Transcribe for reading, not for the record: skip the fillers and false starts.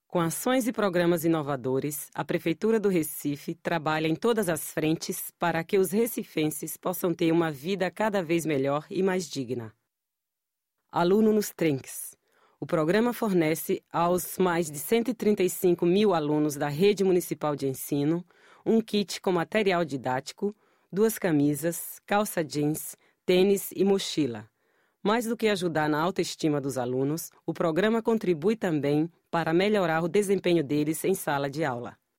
Com ações e programas inovadores, a Prefeitura do Recife trabalha em todas as frentes para que os recifenses possam ter uma vida cada vez melhor e mais digna. Aluno nos Trinques. O programa fornece aos mais de 135 mil alunos da Rede Municipal de Ensino um kit com material didático, 2 camisas, calça jeans, tênis e mochila. Mais do que ajudar na autoestima dos alunos, o programa contribui também para melhorar o desempenho deles em sala de aula.